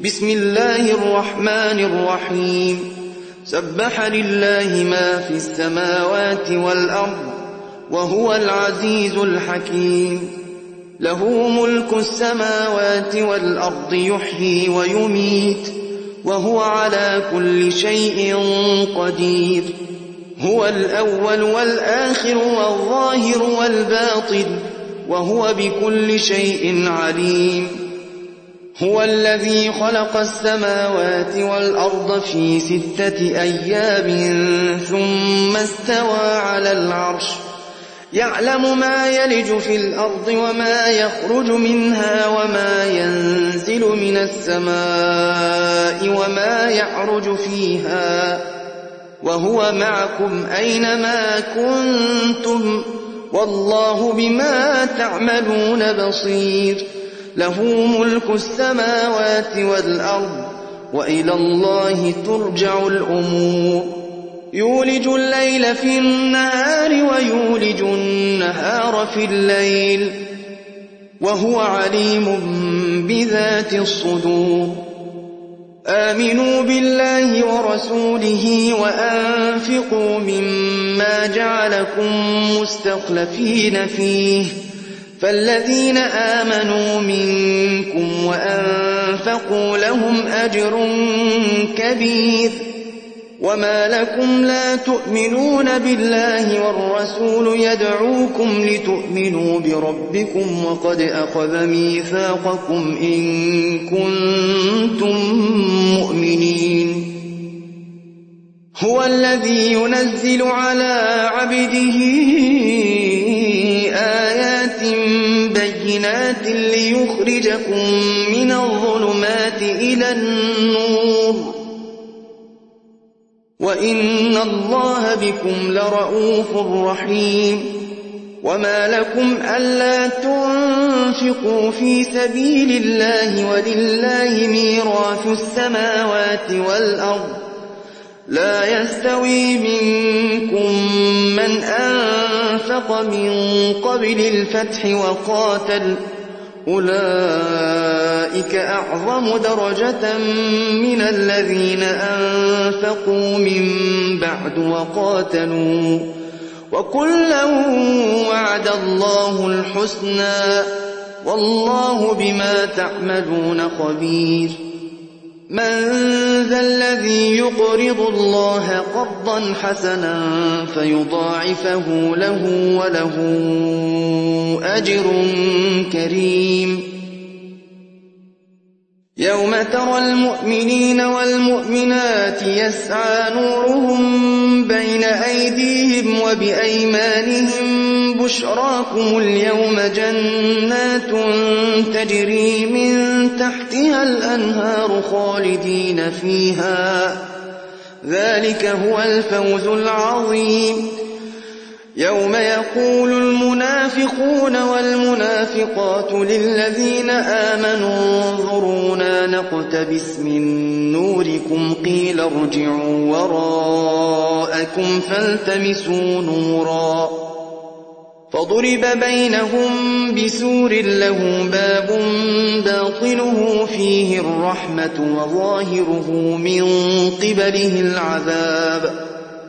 بسم الله الرحمن الرحيم سبح لله ما في السماوات والأرض وهو العزيز الحكيم له ملك السماوات والأرض يحيي ويميت وهو على كل شيء قدير هو الأول والآخر والظاهر والباطن وهو بكل شيء عليم هو الذي خلق السماوات والأرض في 6 أيام ثم استوى على العرش يعلم ما يلج في الأرض وما يخرج منها وما ينزل من السماء وما يعرج فيها وهو معكم أينما كنتم والله بما تعملون بصير له ملك السماوات والأرض وإلى الله ترجع الأمور يولج الليل في النهار ويولج النهار في الليل وهو عليم بذات الصدور آمنوا بالله ورسوله وأنفقوا مما جعلكم مستخلفين فيه فالذين آمنوا منكم وأنفقوا لهم أجر كبير وما لكم لا تؤمنون بالله والرسول يدعوكم لتؤمنوا بربكم وقد أخذ ميثاقكم إن كنتم مؤمنين هو الذي ينزل على عبده آيات بينات ليخرجكم من الظلمات إلى النور وإن الله بكم لرؤوف رحيم وما لكم ألا تنفقوا في سبيل الله ولله ميراث السماوات والأرض لا يستوي منكم من أنفق من قبل الفتح وقاتل أولئك أعظم درجة من الذين أنفقوا من بعد وقاتلوا وكلا وعد الله الحسنى والله بما تعملون خبير من ذا الذي يقرض الله قرضا حسنا فيضاعفه له وله أجر كريم يوم ترى المؤمنين والمؤمنات يسعى نورهم بين أيديهم وبأيمانهم بشراكم اليوم جنات تجري من تحتها الأنهار خالدين فيها ذلك هو الفوز العظيم يوم يقول المنافقون والمنافقات للذين آمنوا انظرونا نقتبس من نوركم قيل ارجعوا وراءكم فالتمسوا نورا فضرب بينهم بسور له باب باطنه فيه الرحمة وظاهره من قبله العذاب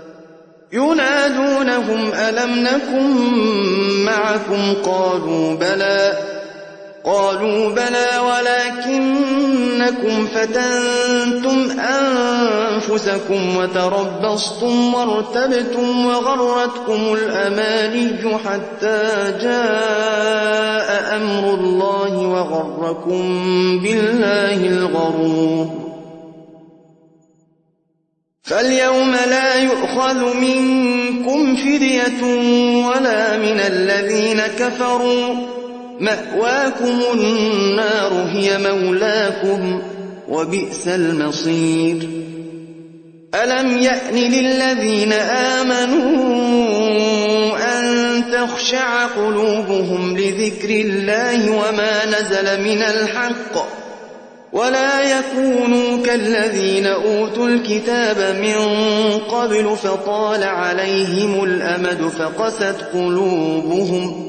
ينادونهم ألم نكن معكم قالوا بلى ولكنكم فتنتم أنفسكم وتربصتم وارتبتم وغرتكم الأماني حتى جاء أمر الله وغركم بالله الغرور فاليوم لا يؤخذ منكم فدية ولا من الذين كفروا مأواكم النار هي مولاكم وبئس المصير ألم يأن للذين آمنوا أن تخشع قلوبهم لذكر الله وما نزل من الحق ولا يكونوا كالذين أوتوا الكتاب من قبل فطال عليهم الأمد فقست قلوبهم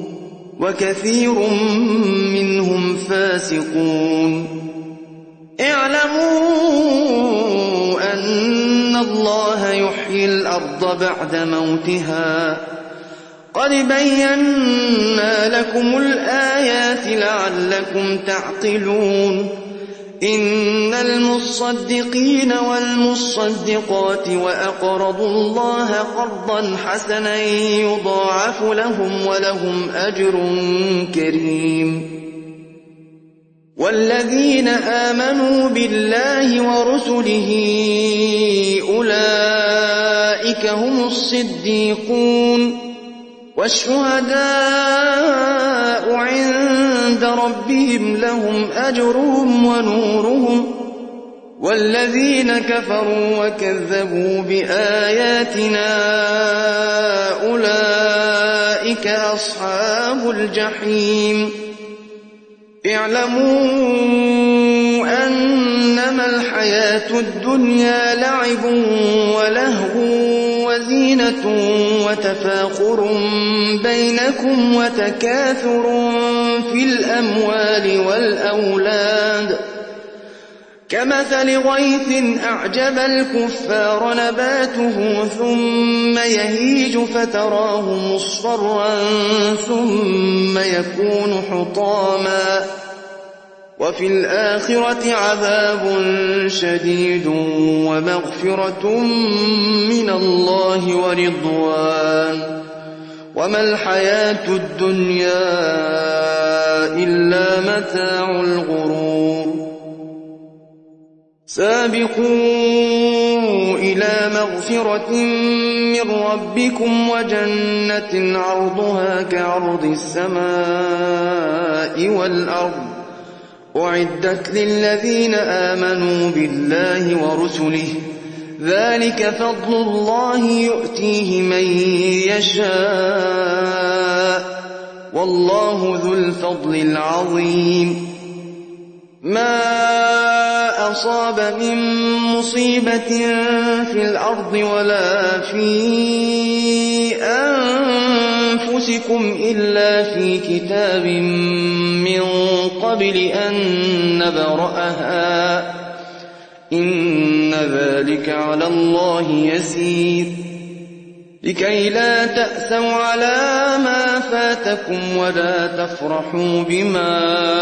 وكثير منهم فاسقون اعلموا الله يحيي الأرض بعد موتها قد بينا لكم الآيات لعلكم تعقلون إن المصدقين والمصدقات وأقرضوا الله قرضا حسنا يضاعف لهم ولهم أجر كريم والذين آمنوا بالله ورسله أولئك هم الصديقون والشهداء عند ربهم لهم أجرهم ونورهم والذين كفروا وكذبوا بآياتنا أولئك أصحاب الجحيم اعلموا أنما الحياة الدنيا لعب ولهو وزينة وتفاخر بينكم وتكاثر في الأموال والأولاد كمثل غيث أعجب الكفار نباته ثم يهيج فتراه مصفرا ثم يكون حطاما وفي الآخرة عذاب شديد ومغفرة من الله ورضوان وما الحياة الدنيا إلا متاع الغرور سابقوا إلى مغفرة من ربكم وجنة عرضها كعرض السماء والأرض أعدت للذين آمنوا بالله ورسله ذلك فضل الله يؤتيه من يشاء والله ذو الفضل العظيم ما أصاب من مصيبة في الأرض ولا في أنفسكم إلا في كتاب من قبل أن نبرأها إن ذلك على الله يسير لكي لا تأسوا على ما فاتكم ولا تفرحوا بما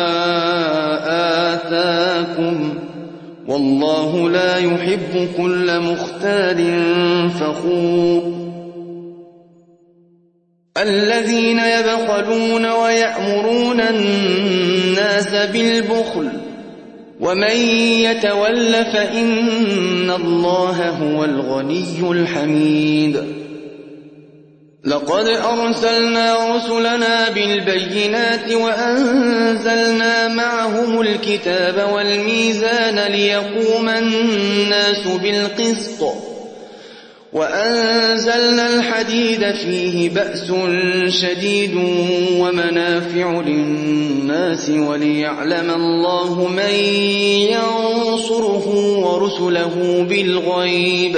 آتاكم والله لا يحب كل مختال فخور الذين يبخلون ويأمرون الناس بالبخل ومن يتول فإن الله هو الغني الحميد لقد أرسلنا رسلنا بالبينات وأنزلنا معهم الكتاب والميزان ليقوم الناس بالقسط وأنزلنا الحديد فيه بأس شديد ومنافع للناس وليعلم الله من ينصره ورسله بالغيب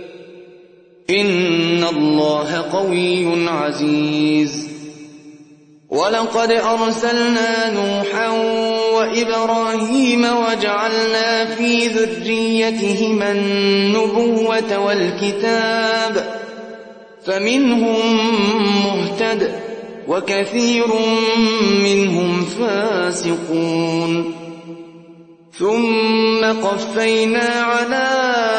إن الله قوي عزيز ولقد أرسلنا نوحا وإبراهيم وجعلنا في ذريتهما النبوة والكتاب فمنهم مهتد وكثير منهم فاسقون ثم قفينا على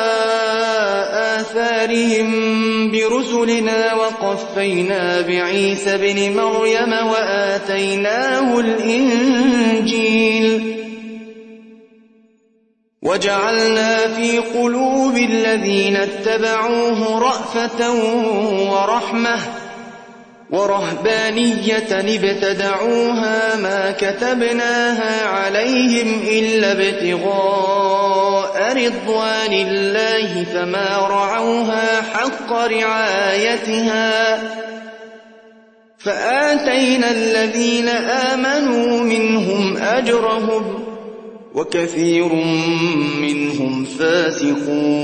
آثارهم برسلنا وقفينا بعيسى ابن مريم وآتيناه الإنجيل وجعلنا في قلوب الذين اتبعوه رأفة ورحمة ورهبانية ابتدعوها ما كتبناها عليهم إلا ابتغاء رضوان الله فما رعوها حق رعايتها فآتينا الذين آمنوا منهم أجرهم وكثير منهم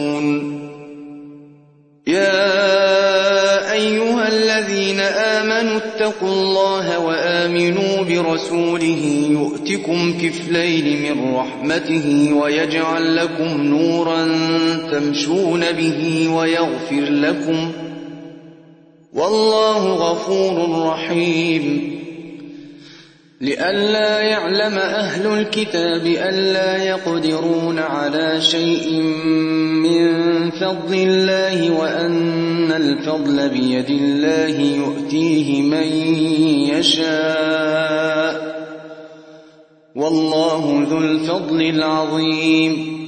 فاسقون يا أيها الذين آمنوا آمنوا اتقوا الله وآمنوا برسوله يؤتكم كفلين من رحمته ويجعل لكم نورا تمشون به ويغفر لكم والله غفور رحيم. لئلا يعلم أهل الكتاب ألا يقدرون على شيء من فضل الله وأن الفضل بيد الله يؤتيه من يشاء والله ذو الفضل العظيم.